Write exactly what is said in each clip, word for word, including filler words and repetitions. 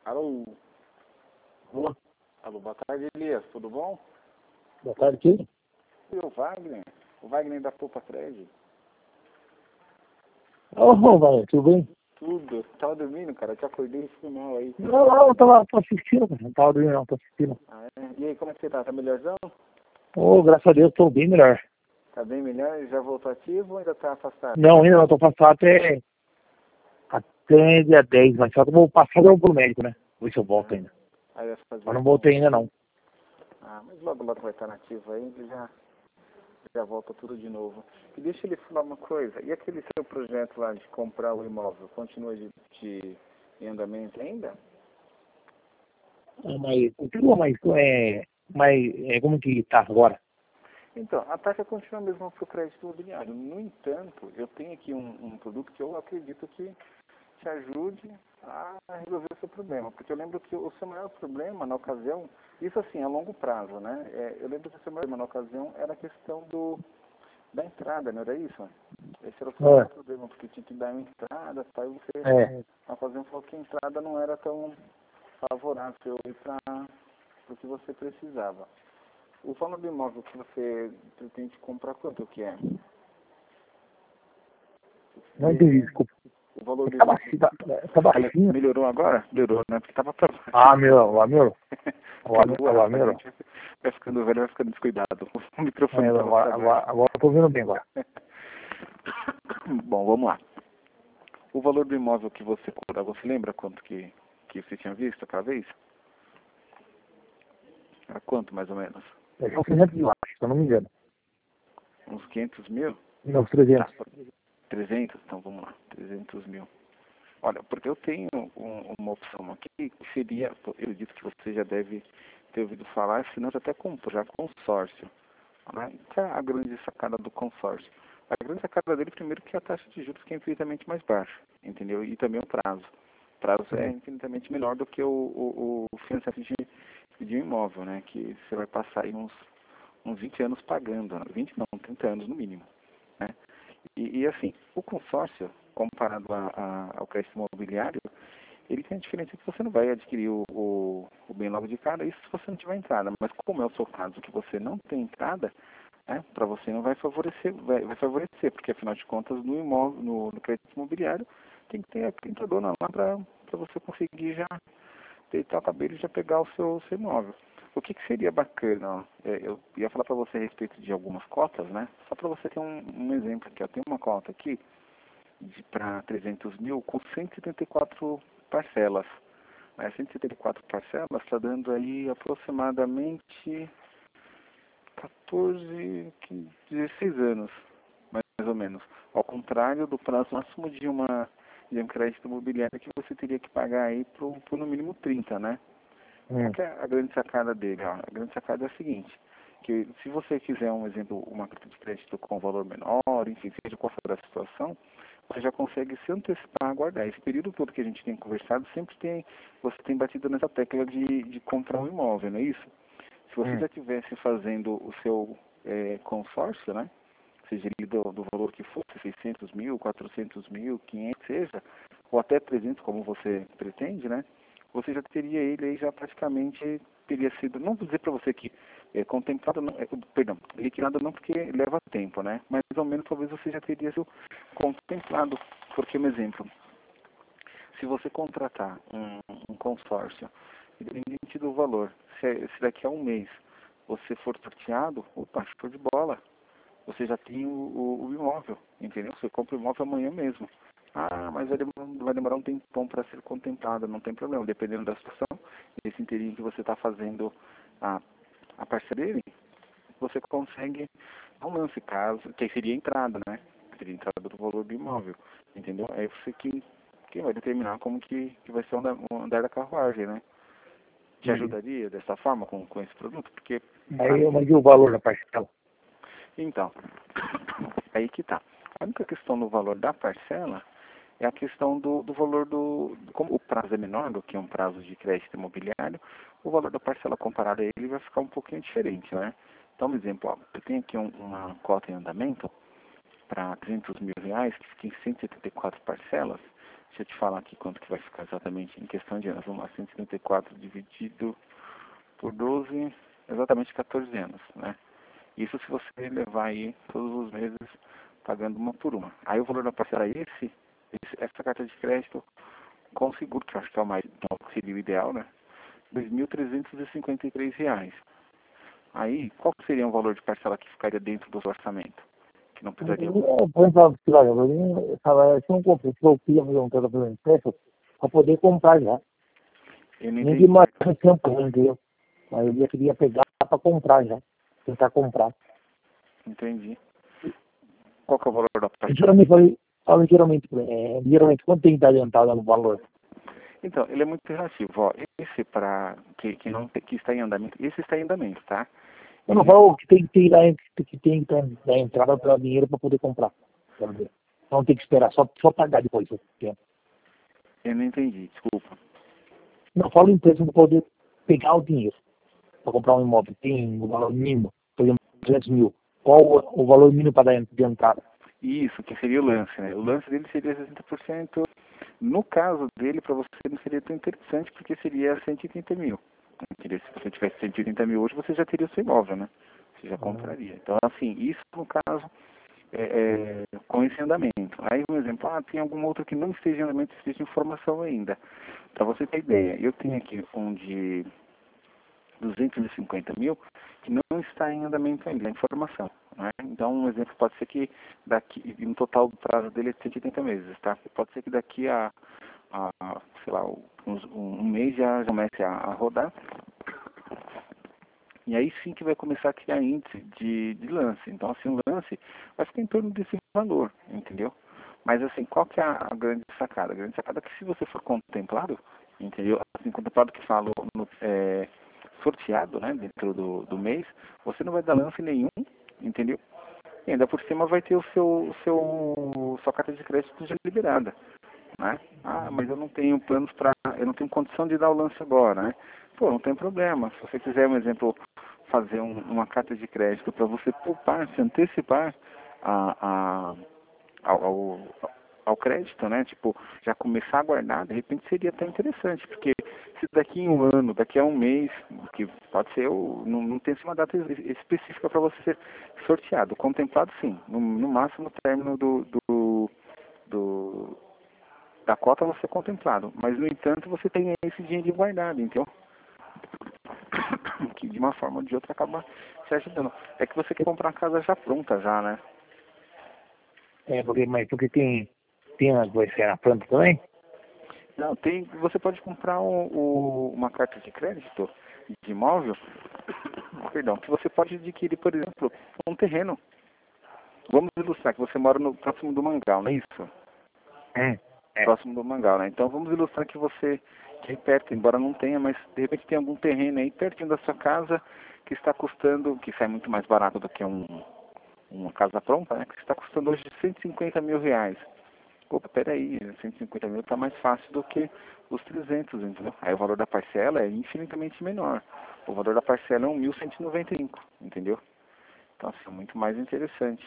Alô, Boa, alô, boa tarde, Elias, tudo bom? boa tarde, quem? Eu, Wagner, o Wagner da Poupa Crédito. Ô, Wagner, tudo bem? Tudo, tava dormindo, cara, eu te acordei e fui mal aí. Não, não, eu tava tô assistindo, cara. Não tava dormindo, não, tô assistindo. Ah, é? E aí, como é que você tá? Tá melhorzão? Ô, graças a Deus, tô bem melhor. Tá bem melhor? Já voltou ativo ou ainda tá afastado? Não, ainda não, tô passado até, até dia dez, mas só que eu vou passar eu vou pro médico, né? Ver se eu volto ainda. Aí vai fazer... Mas não voltei ainda, não. Ah, mas logo logo vai estar nativo aí, ele já, já volta tudo de novo. E deixa ele falar uma coisa, e aquele seu projeto lá de comprar o imóvel, continua de, de em andamento ainda? Ah, mas, continua, mas, é, mas, é, como que tá agora? Então, a taxa continua a mesma para o crédito imobiliário. No entanto, eu tenho aqui um, um produto que eu acredito que te ajude a resolver o seu problema. Porque eu lembro que o seu maior problema na ocasião, isso assim, a longo prazo, né? É, eu lembro que o seu maior problema na ocasião era a questão do, da entrada, não era isso? Esse era o seu É, maior problema, porque tinha que dar uma entrada, tá? E você, é, na ocasião, falou que a entrada não era tão favorável para o que você precisava. O valor do imóvel que você pretende comprar, quanto que é? não entendi, desculpa. O valor do Tá imóvel. baixinho, tá, tá Olha, baixinho. melhorou agora? Melhorou, né? Porque tava pra baixo. Ah, meu, agora melhorou. Agora, Caiu o ar, agora a melhorou. gente vai ficando velho, vai ficando descuidado. O É, microfone tava agora, pra agora, baixo. agora eu tô ouvindo bem agora. Bom, vamos lá. O valor do imóvel que você compra, você lembra quanto que, que você tinha visto aquela vez? Era quanto, mais ou menos? É só trezentos mil, acho, se eu não me engano. Uns quinhentos mil? Não, uns Tá. trezentos. trezentos? Então vamos lá. trezentos mil. Olha, porque eu tenho um, uma opção aqui que seria, eu acredito que você já deve ter ouvido falar, se não até comprou já consórcio. Né? Que é a grande sacada do consórcio. A grande sacada dele, primeiro, que a taxa de juros que é infinitamente mais baixa, entendeu? E também o prazo. O prazo é infinitamente menor do que o, o, o financiamento de, de um imóvel, né? Que você vai passar aí uns, uns vinte anos pagando, né? vinte não, trinta anos no mínimo, né? E, e assim, o consórcio, comparado a, a, ao crédito imobiliário, ele tem a diferença que você não vai adquirir o, o, o bem logo de cara, isso se você não tiver entrada. Mas como é o seu caso, que você não tem entrada, né, para você não vai favorecer, vai, vai favorecer, porque afinal de contas no imóvel, no, no crédito imobiliário, tem que ter a printadora lá para você conseguir já deitar o cabelo e já pegar o seu, seu imóvel. O que, que seria bacana? Ó, é, eu ia falar para você a respeito de algumas cotas, né? Só para você ter um, um exemplo aqui. Eu tenho uma cota aqui para trezentos mil com cento e setenta e quatro parcelas. Né? cento e setenta e quatro parcelas está dando aí aproximadamente quatorze, quinze, dezesseis anos, mais ou menos. Ao contrário do prazo máximo de uma de um crédito imobiliário que você teria que pagar aí por, por no mínimo trinta, né? Qual Hum. que é a grande sacada dele? Ó? A grande sacada é a seguinte, que se você quiser um exemplo, uma carta de crédito com valor menor, enfim, seja qual for a situação, você já consegue se antecipar a guardar. Esse período todo que a gente tem conversado, sempre tem, você tem batido nessa tecla de, de comprar um imóvel, não é isso? Se você Hum. já estivesse fazendo o seu é, consórcio, né? Seja ele do, do valor que fosse, seiscentos mil, quatrocentos mil, quinhentos, seja, ou até trezentos, como você pretende, né? Você já teria ele aí, já praticamente teria sido, não vou dizer para você que é, contemplado, não, é, perdão, liquidado não porque leva tempo, né? Mas mais ou menos talvez você já teria sido contemplado. Porque, um exemplo, se você contratar um, um consórcio, independente do valor, se, se daqui a um mês você for sorteado, opa, show de bola, você já tem o, o, o imóvel, entendeu? Você compra o imóvel amanhã mesmo. Ah, mas vai demorar, vai demorar um tempão para ser contemplado, não tem problema, dependendo da situação, esse inteirinho que você está fazendo a, a parceria dele, você consegue um lance, caso, que seria a entrada, né? Seria a entrada do valor do imóvel, entendeu? É você que, que vai determinar como que, que vai ser o andar, o andar da carruagem, né? Te Entendi. ajudaria dessa forma com, com esse produto? Porque, Aí eu mandei o valor da parcela. então, aí que tá. A única questão do valor da parcela é a questão do, do valor do... Como o prazo é menor do que um prazo de crédito imobiliário, o valor da parcela comparado a ele vai ficar um pouquinho diferente, né? Então, por exemplo, ó, eu tenho aqui um, uma cota em andamento para trezentos mil reais, que fica em cento e setenta e quatro parcelas, Deixa eu te falar aqui quanto que vai ficar exatamente em questão de anos. Vamos lá, cento e cinquenta e quatro dividido por doze, exatamente quatorze anos, né? Isso se você levar aí todos os meses pagando uma por uma. Aí o valor da parcela é esse, esse essa carta de crédito com seguro, que eu acho que é o mais, que seria o ideal, né? dois mil trezentos e cinquenta e três reais. Aí, qual seria o valor de parcela que ficaria dentro do seu orçamento? Que não precisaria... Eu pensava que, olha, eu estava, se não comprei, se eu queria fazer um tratamento impresso, para poder comprar já. Eu não Nem que entendi. mais tempo, entendeu? Mas eu já queria pegar para comprar já. Tentar comprar. Entendi. Qual que é o valor da E parcela? geralmente, falei, falo geralmente, é, geralmente, quanto tem que estar adiantado no valor? Então, ele é muito relativo. Ó, esse para que, que não que está em andamento, esse está em andamento, tá? Eu não Ele, falo que tem que ter da, que tem que dar entrada para dinheiro para poder comprar. Quero dizer. Não tem que esperar, só, só pagar depois. Tempo. eu não entendi, desculpa. Não falo em preço para poder pegar o dinheiro para comprar um imóvel. Tem o valor mínimo, por exemplo, duzentos mil. Qual o, o valor mínimo para dar de entrada? Isso, que seria o lance, né? O lance dele seria sessenta por cento. No caso dele, para você não seria tão interessante, porque seria cento e trinta mil. Entendeu? Se você tivesse cento e oitenta mil hoje, você já teria o seu imóvel, né? Você já Ah, compraria. Então, assim, isso no caso, é, é, com esse andamento. Aí, um exemplo, ah, tem algum outro que não esteja em andamento, esteja em formação ainda. Para você ter ideia, eu tenho aqui um de duzentos e cinquenta mil que não está em andamento ainda, em formação. Né? Então, um exemplo pode ser que daqui, no total do prazo dele é cento e oitenta meses, tá? Pode ser que daqui a, a sei lá, uns, um mês já comece a, a rodar. E aí sim que vai começar a criar índice de, de lance. Então, assim, o lance vai ficar em torno desse valor, entendeu? Mas, assim, qual que é a, a grande sacada? A grande sacada é que se você for contemplado, entendeu? Assim, contemplado que falo no, é, sorteado, né, dentro do, do mês, você não vai dar lance nenhum, entendeu? E ainda por cima vai ter o seu, o seu sua carta de crédito já liberada, né? Ah, mas eu não tenho planos para, eu não tenho condição de dar o lance agora, né? Pô, não tem problema. Se você quiser, um exemplo, fazer um, uma carta de crédito para você poupar, se antecipar a, a, ao, ao, ao crédito, né? Tipo, já começar a guardar, de repente seria até interessante, porque se daqui a um ano, daqui a um mês, que pode ser, o- não, não tem uma data es- específica para você ser sorteado. Contemplado, sim. No, no máximo, no término do, do, do da cota você é contemplado. Mas, no entanto, você tem esse dinheiro guardado, então, que de uma forma ou de outra acaba te ajudando. É que você quer comprar a casa já pronta, já, né? é, porque, mas porque tem, tem uma vai ser na planta também? Não, tem, você pode comprar um, o- uma carta de crédito de imóvel, perdão, que você pode adquirir, por exemplo, um terreno. Vamos ilustrar que você mora no próximo do Mangal, não é isso? Hum, é. Próximo do Mangal, né? Então vamos ilustrar que você, que é aí perto, embora não tenha, mas de repente tem algum terreno aí pertinho da sua casa que está custando, que sai muito mais barato do que um, uma casa pronta, né? Que está custando hoje cento e cinquenta mil reais. Opa, peraí, cento e cinquenta mil está mais fácil do que os trezentos, entendeu? Aí o valor da parcela é infinitamente menor. O valor da parcela é um mil cento e noventa e cinco, entendeu? Então, assim, é muito mais interessante.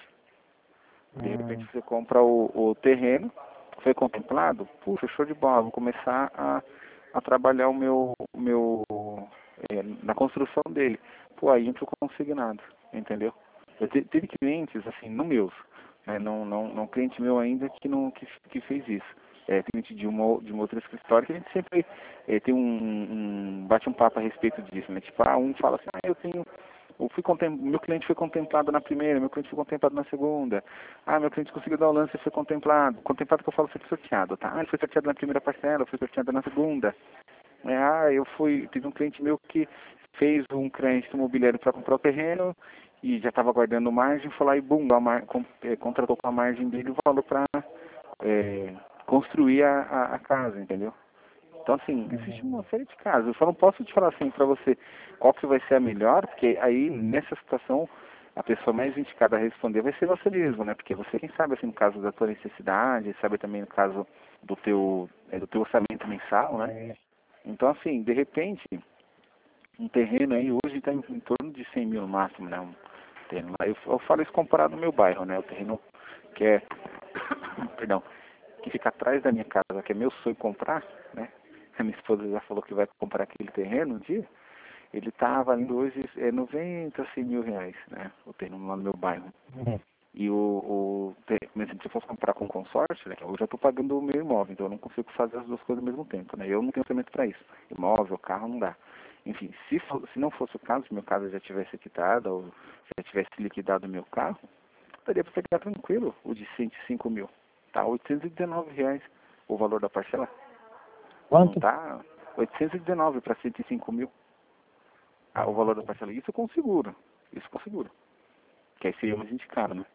De repente Hum, você compra o, o terreno, foi contemplado, puxa, show de bola, vou começar a, a trabalhar o meu, o meu é, na construção dele. Pô, aí entra o consignado, entendeu? Eu te, teve clientes, assim, não meus, né, não, não, não cliente meu ainda que, não, que, que fez isso. É, cliente de uma, de uma outra escritório que a gente sempre é, tem um, um, bate um papo a respeito disso, né? Tipo, ah, um fala assim, ah, eu tenho eu fui contem... meu cliente foi contemplado na primeira, meu cliente foi contemplado na segunda. Ah, meu cliente conseguiu dar o lance e foi contemplado. Contemplado que eu falo foi sorteado, tá? Ah, ele foi sorteado na primeira parcela, foi sorteado na segunda. É, ah, eu fui, teve um cliente meu que fez um crédito imobiliário para comprar o terreno e já estava guardando margem, foi lá e bum, a mar... com... é, contratou com a margem dele o valor para é, construir a, a, a casa, entendeu? Então, assim, existe uma série de casos. Eu só não posso te falar assim para você qual que vai ser a melhor, porque aí, nessa situação, a pessoa mais indicada a responder vai ser você mesmo, né? Porque você quem sabe, assim, no caso da tua necessidade, sabe também no caso do teu, é, do teu orçamento mensal, né? é. Então, assim, de repente, um terreno aí hoje está em, em torno de cem mil no máximo, né? Um terreno lá. Eu, eu falo isso comparado no meu bairro, né? O terreno que é, perdão, que fica atrás da minha casa, que é meu sonho comprar, né? A minha esposa já falou que vai comprar aquele terreno um dia. Ele está valendo hoje é, noventa, cem mil reais, né? O terreno lá no meu bairro. Uhum. E o, o mas se eu fosse comprar com consórcio, né, eu já estou pagando o meu imóvel, então eu não consigo fazer as duas coisas ao mesmo tempo, né? Eu não tenho orçamento para isso. Imóvel, carro, não dá. Enfim, se, for, se não fosse o caso, se meu caso já tivesse quitado, ou já tivesse liquidado o meu carro, daria para pegar tranquilo o de cento e cinco mil. Tá oitocentos e dezenove reais o valor da parcela. Não Quanto? tá oitocentos e dezenove para cento e cinco mil. Ah, o valor da parcela. Isso com seguro. Isso com seguro. Que aí seria mais indicado, né?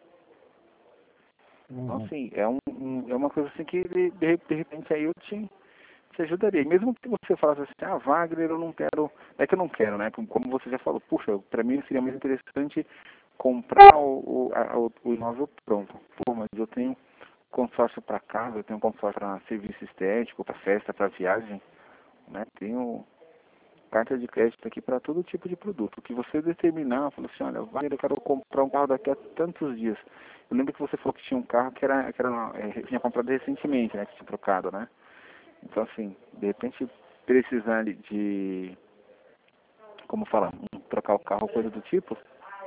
Então, Uhum. assim, é, um, um- é uma coisa assim que de, de, de repente aí eu te, te ajudaria. E mesmo que você falasse assim, ah, Wagner, eu não quero. É que eu não quero, né? Como você já falou, puxa, pra mim seria mais interessante comprar o, o, a, o, o imóvel pronto. Pô, mas eu tenho consórcio para casa, eu tenho consórcio para serviço estético, para festa, para viagem, né? Tenho carta de crédito aqui para todo tipo de produto. O que você determinar, falou assim, olha, Wagner, eu quero comprar um carro daqui a tantos dias. Eu lembro que você falou que tinha um carro que era, que era é, tinha comprado recentemente, né? Que tinha trocado, né? Então, assim, de repente precisar de, de como falar, um, trocar o carro, coisa do tipo,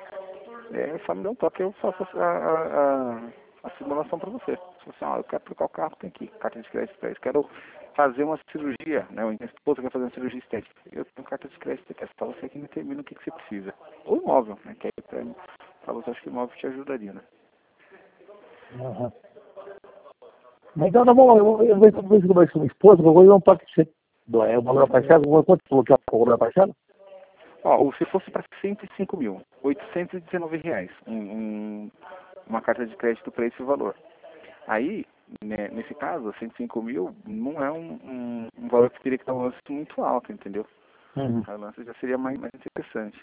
é só me dá um toque, eu faço a, a, a, a simulação para você. Se você, ah, eu quero trocar o carro, tem aqui, carta de crédito para isso. Quero fazer uma cirurgia, né? Minha esposa quer fazer uma cirurgia estética. Eu tenho carta de crédito aqui, é só você que determina o que, que você precisa. Ou imóvel, né? Que aí pra, pra você, acho que imóvel te ajudaria, né? Uhum. Mas então tá bom, eu, eu, eu, eu vejo com a minha esposa, eu vou dar um toque pra você. Do- É o valor da parcela, quanto falou que é o valor da parcela? Ó, se fosse para cento e cinco mil, oitocentos e dezenove reais, um, um, uma carta de crédito para esse valor. Aí, né, nesse caso, cento e cinco mil não é um, um, um valor que teria que estar um lance muito alto, entendeu? Uhum. A lance já seria mais, mais interessante.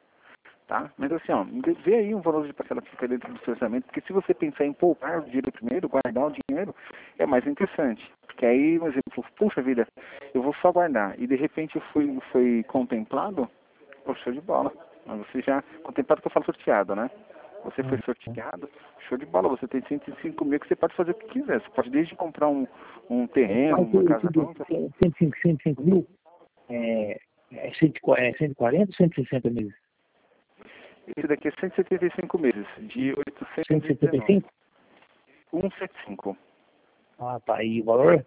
Tá? Mas assim, ó, vê aí um valor de parcela que fica dentro do seu orçamento, porque se você pensar em poupar o dinheiro primeiro, guardar o dinheiro, é mais interessante. Porque aí, por exemplo, puxa vida, eu vou só guardar, e de repente foi, foi contemplado, pô, show de bola. Mas você já, contemplado que eu falo sorteado, né? Você foi Uhum. sorteado, show de bola, você tem cento e cinco mil que você pode fazer o que quiser. Você pode desde comprar um, um terreno, Mas uma esse casa de pronta. cento e cinco, cento e cinco mil é, é, cento e quarenta ou cento e sessenta meses? Esse daqui é cento e setenta e cinco meses, de cento e setenta e oitocentos e dezenove. cinco? cento e setenta e cinco. Ah, tá aí o valor?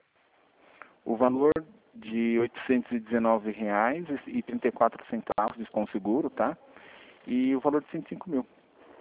O valor de oitocentos e dezenove reais e trinta e quatro centavos com seguro, tá? E o valor de cento e cinco mil.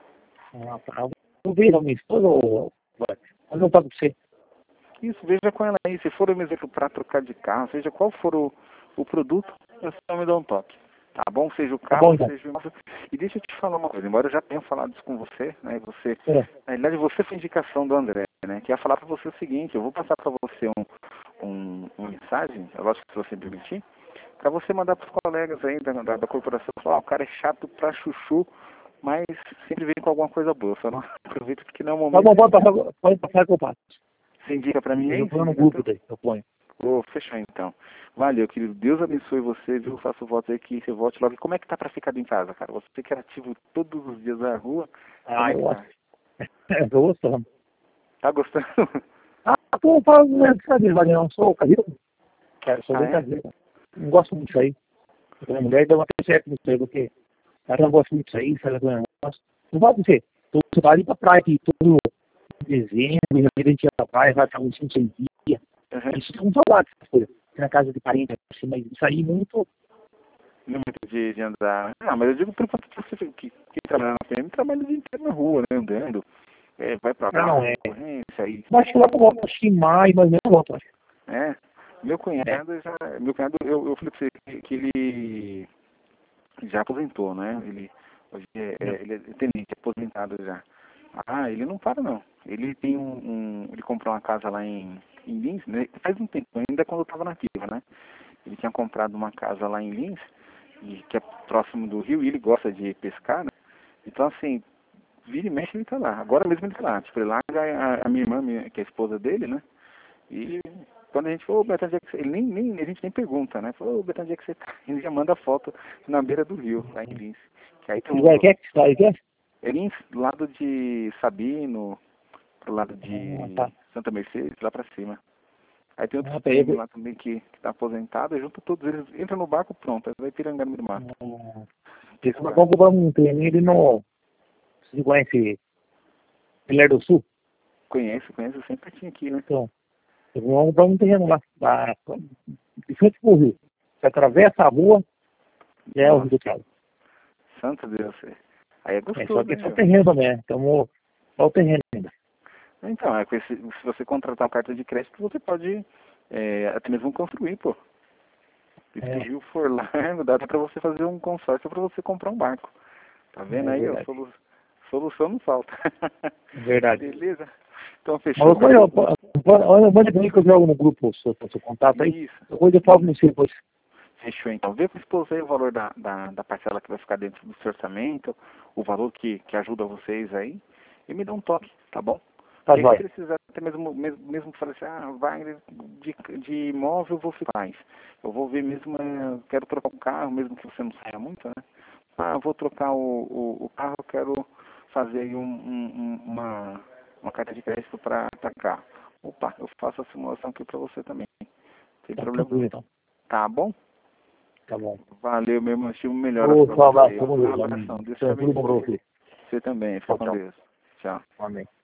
Ah, tá. Eu vou ver a minha esposa ou vai? Mas eu toco pra você. Isso, veja com ela aí. Se for um exemplo para trocar de carro, seja qual for o, o produto, é só me dar um toque. Tá bom? Seja o Tá bom carro, então. seja o imóvel. E deixa eu te falar uma coisa, embora eu já tenha falado isso com você, né? Você, É. na realidade, você foi indicação do André, né? Que ia falar para você o seguinte, eu vou passar para você um, um, uma mensagem, eu acho que se você me permitir, para você mandar para os colegas aí da, da, da corporação, falar, ah, o cara é chato pra chuchu, mas sempre vem com alguma coisa boa. Eu só não aproveito porque não é o Tá momento bom, de pode indicar. passar, pode passar que eu passo. Você indica para mim Eu aí? Você ponho no indica grupo então? daí, eu ponho. Ô, fechou então. Valeu, querido. Deus abençoe você, viu? Faço voto aí que você volte logo. E como é que tá pra ficar em casa, cara? Você que era ativo todos os dias na rua, como Ah, é eu que gosto. tá? Eu tô gostando. Tá gostando? Ah, tô falando, não é brincadeira, mas eu não sou caseiro. Cara, sou Ah, bem é? caseiro. Não gosto muito disso aí. A minha mulher deu uma certo nisso aí, porque ela não gosta muito disso aí, sabe como é o negócio. Não pode dizer, você vai ali pra praia aqui todo dezembro, e a gente ia pra praia, vai ficar uns cinco, seis dias. Uhum. Isso tem um saudade dessas coisas. Na casa de parente, assim, mas isso aí muito. Não é muito de, de andar. Ah, mas eu digo por conta que você que, que trabalha na P M, trabalha o dia inteiro na rua, né? Andando. É, vai pra Ah, não praia, é. concorrência aí. Mas acho que lá eu volto, acho que em maio, mas eu volto, acho. É. Meu É. cunhado já. Meu cunhado, eu, eu falei pra você que, que ele já aposentou, né? Ele hoje é, é, ele é tenente, aposentado já. Ah, ele não para não. Ele tem um, um ele comprou uma casa lá em, em Lins, né? Faz um tempo, ainda quando eu estava nativa, né? Ele tinha comprado uma casa lá em Lins, e, que é próximo do rio, e ele gosta de pescar, né? Então assim, vira e mexe ele tá lá. Agora mesmo ele tá lá. Tipo, ele larga a, a minha irmã, minha- que é a esposa dele, né? E quando a gente falou, ô Betão, onde é que você... Ele nem, nem, a gente nem pergunta, né? Falou, ô Betão, onde é que você tá? Ele já manda foto na beira do rio, lá em Lins. Que aí tem Agora um, quer que cidade quer? é Lins, do lado de Sabino, pro lado Ah, de tá. Santa Mercedes, lá pra cima. Aí tem outros Ah, prêmios peraí. lá também que, que tá aposentado, junta todos eles, entra no barco, pronto, aí vai Piranga no mato. Hum, Esse vagão comprou um trem, ele não... Você conhece Pilar do Sul? Conheço, conheço, sempre tinha aqui, né? Então, eles vão comprar um terreno lá, lá de frente pro rio. Você atravessa a rua, já é o Rio Nossa, do Thiago. santo Deus. Aí é É, só gostoso, que é né, só meu? terreno também, né? Então, só o terreno ainda. Então, é, com esse, se você contratar um cartão de crédito, você pode é, até mesmo construir, pô. E se o É, rio for largo, dá até pra você fazer um consórcio pra você comprar um barco. Tá vendo é aí, ó? verdade. Solu solução não falta. É verdade. Beleza? Então, Mas fechou, depois, cara. eu, olha, manda pra mim que eu jogo no grupo o seu, o seu contato aí. Isso. Depois eu falo com você depois. Fechou, então. Vê com o esposo aí o valor da, da, da parcela que vai ficar dentro do seu orçamento, o valor que, que ajuda vocês aí, e me dá um toque, tá bom? Tá Porque aí se jóia. precisar, até mesmo, mesmo, mesmo falar assim, ah, vai de, de imóvel, eu vou ficar. Eu vou ver mesmo, eh, quero trocar um carro, mesmo que você não saia muito, né? Ah, vou trocar o, o, o carro, eu quero fazer aí um, um, um- uma, uma carta de crédito para carro. Opa, eu faço a simulação aqui para você também. Sem Tá problema tranquilo não. então. Tá bom? Tá bom. Valeu, meu irmão. Estive melhoras Ô, pra um você abraço, aí. tamo Um junto. abração. Deus te Tudo bom pra abençoe. você. Você também. Fica Tchau, com tchau. Deus. Tchau. Amém.